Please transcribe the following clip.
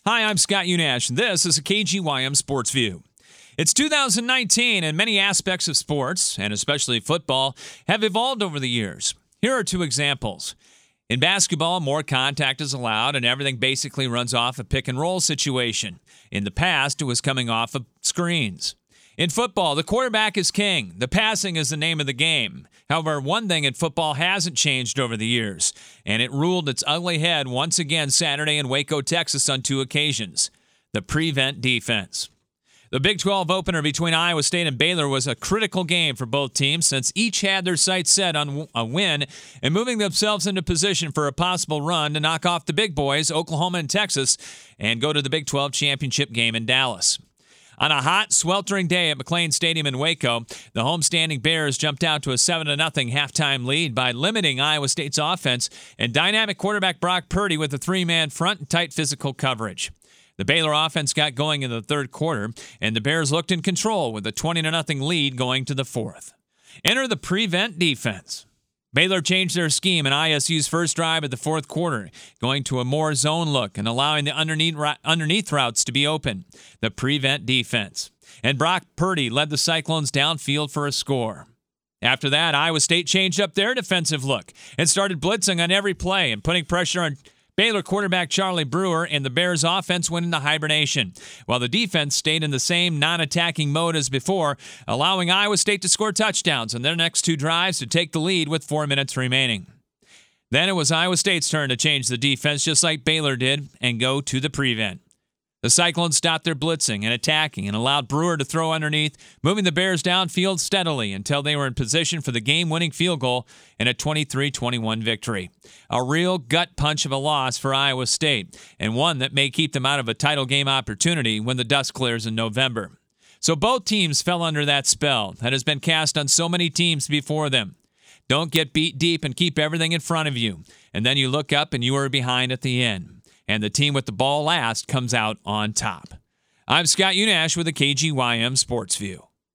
Hi, I'm Scott Unash, and this is a KGYM Sports View. It's 2019, and many aspects of sports, and especially football, have evolved over the years. Here are two examples. In basketball, more contact is allowed, and everything basically runs off a pick-and-roll situation. In the past, it was coming off of screens. In football, the quarterback is king. The passing is the name of the game. However, one thing in football hasn't changed over the years, and it ruled its ugly head once again Saturday in Waco, Texas on two occasions: the prevent defense. The Big 12 opener between Iowa State and Baylor was a critical game for both teams since each had their sights set on a win and moving themselves into position for a possible run to knock off the big boys, Oklahoma and Texas, and go to the Big 12 championship game in Dallas. On a hot, sweltering day at McLean Stadium in Waco, the homestanding Bears jumped out to a 7-0 halftime lead by limiting Iowa State's offense and dynamic quarterback Brock Purdy with a three-man front and tight physical coverage. The Baylor offense got going in the third quarter, and the Bears looked in control with a 20-0 lead going to the fourth. Enter the prevent defense. Baylor changed their scheme in ISU's first drive at the fourth quarter, going to a more zone look and allowing the underneath routes to be open, the prevent defense. And Brock Purdy led the Cyclones downfield for a score. After that, Iowa State changed up their defensive look and started blitzing on every play and putting pressure on Baylor quarterback Charlie Brewer, and the Bears offense went into hibernation, while the defense stayed in the same non-attacking mode as before, allowing Iowa State to score touchdowns on their next two drives to take the lead with 4 minutes remaining. Then it was Iowa State's turn to change the defense just like Baylor did and go to the prevent. The Cyclones stopped their blitzing and attacking and allowed Brewer to throw underneath, moving the Bears downfield steadily until they were in position for the game-winning field goal and a 23-21 victory. A real gut punch of a loss for Iowa State, and one that may keep them out of a title game opportunity when the dust clears in November. So both teams fell under that spell that has been cast on so many teams before them. Don't get beat deep and keep everything in front of you, and then you look up and you are behind at the end. And the team with the ball last comes out on top. I'm Scott Unash with a KGYM Sports View.